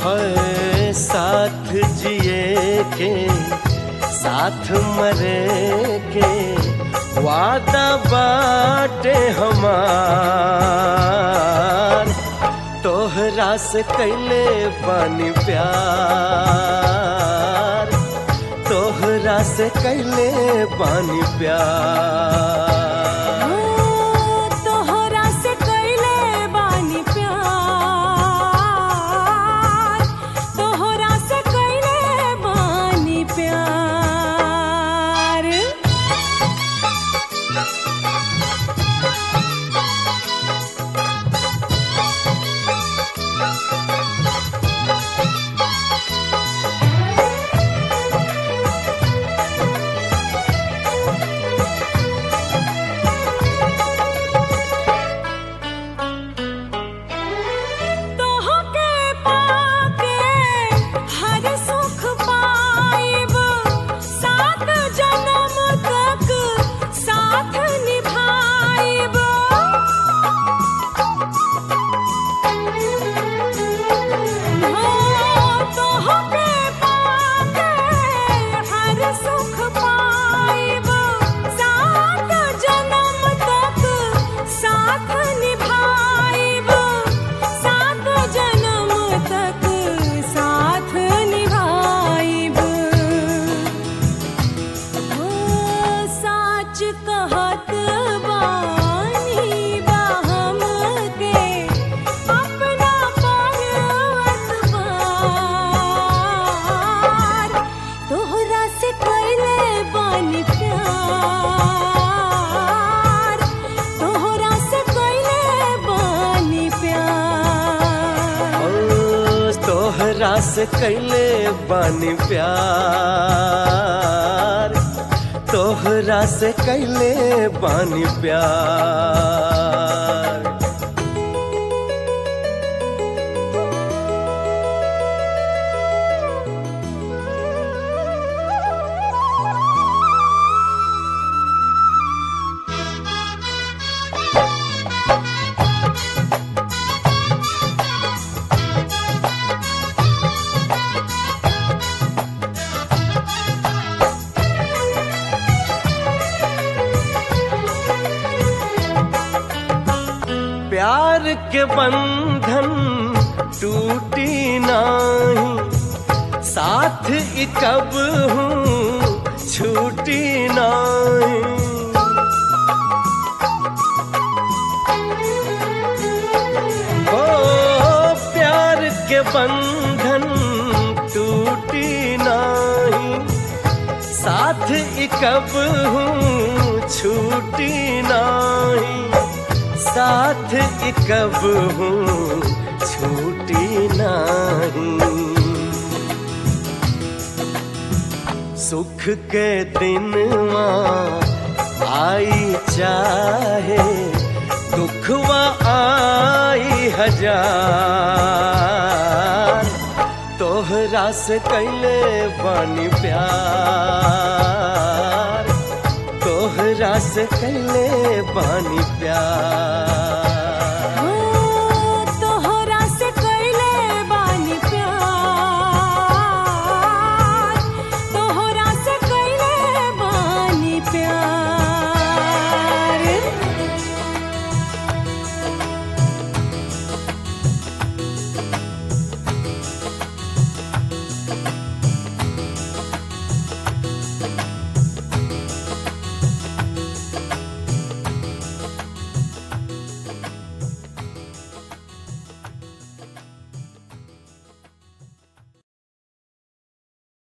है साथ जिए के साथ मरे के वादा बाटे हमार, तोहरा से कैले बानी प्यार, तोहरा से कैले बानी प्यार। तोहरा से कैले बानी प्यार, तोहरा से कैले बानी प्यार। प्यार के बंधन टूटी नहीं, साथ कब हूँ छूटी नहीं। ओ प्यार के बंधन टूटी नहीं, साथ कब हूँ छूटी नहीं, साथ कब हूँ छूटी नहीं। सुख के दिन आई चाहे दुखवा आई हजार, तोहरा से कैले बानी प्यार, तोहरा से कैले बानी प्यार।